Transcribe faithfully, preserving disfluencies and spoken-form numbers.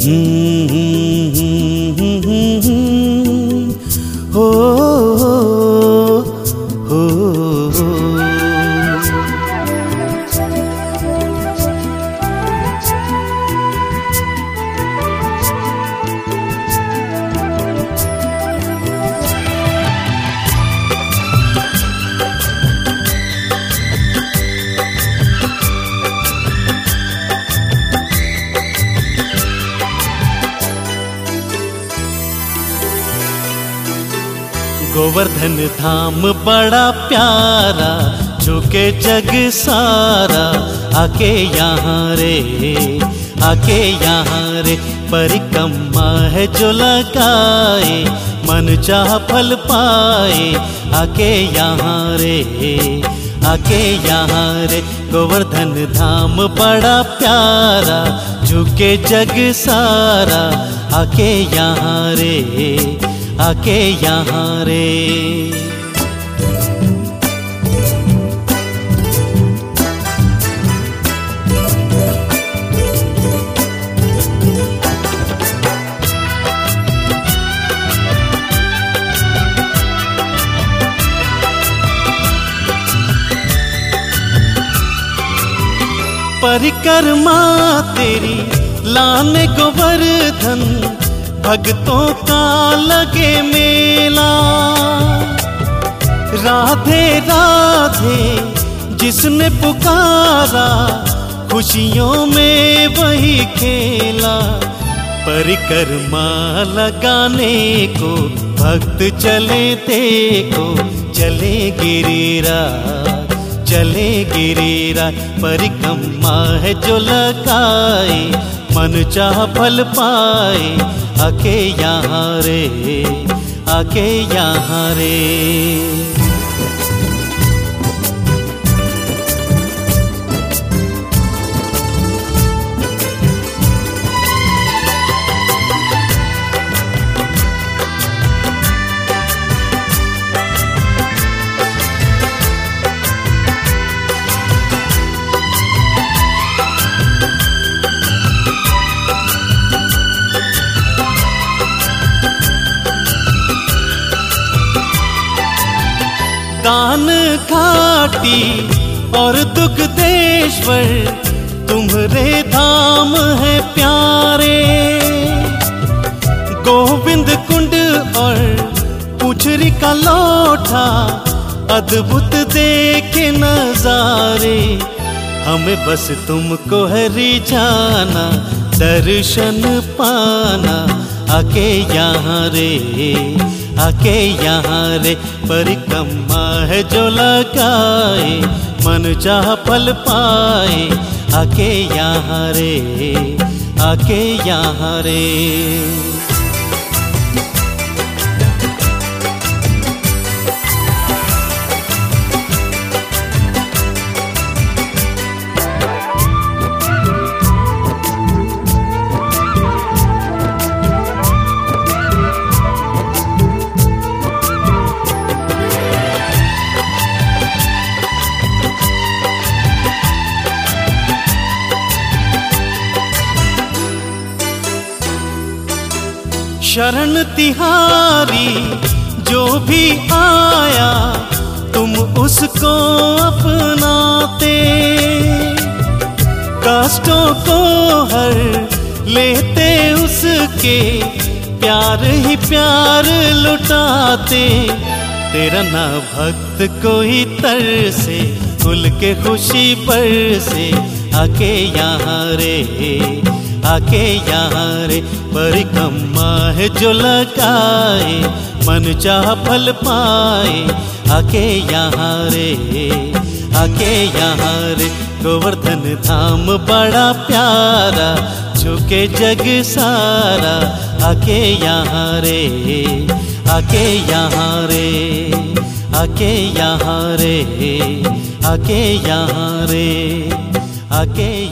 हो हो हो। गोवर्धन धाम बड़ा प्यारा, झुके जग सारा, आके यहाँ रे, आके यहाँ रे। परिक्रमा है जो लगाए, मन चाह फल पाए, आके यहाँ रे, आके यहाँ रे। गोवर्धन धाम बड़ा प्यारा, झुके जग सारा, आके यहाँ रे, आके यहाँ रे। परिक्रमा तेरी लाने गोवर्धन, भक्तों का लगे मेला। राधे राधे जिसने पुकारा, खुशियों में वही खेला। परिक्रमा लगाने को भक्त चले देखो, चले गिरिराज, चले गिरिराज। परिक्रमा है जो लगाए, मन चाह फल पाए, आके यहाँ रे, आके यहाँ रे। दान घाटी और दुग्धेश्वर, तुम्हारे धाम है प्यारे। गोविंद कुंड और पुछरी का लोटा, अद्भुत देखे नजारे। हमें बस तुमको हरि जाना, दर्शन पाना, आके यहाँ रे, आके यहाँ रे। परिक्रमा है जो लगाए, मन चाह फल पाए, आके यहाँ रे, आके यहाँ रे। शरण तिहारी जो भी आया, तुम उसको अपनाते। कष्टों को हर लेते उसके, प्यार ही प्यार लुटाते। तेरा ना भक्त कोई तरसे, खुल के खुशी बरसे, आके यहाँ रे, आके यहाँ रे। परिक्रमा है जो लगाए, मन चाह फल पाए, आके यहाँ रे, आके यहाँ रे। गोवर्धन धाम बड़ा प्यारा, झुके जग सारा, आके यहाँ रे, आके यहाँ रे, आके यहाँ रे, आके यहाँ रे, आके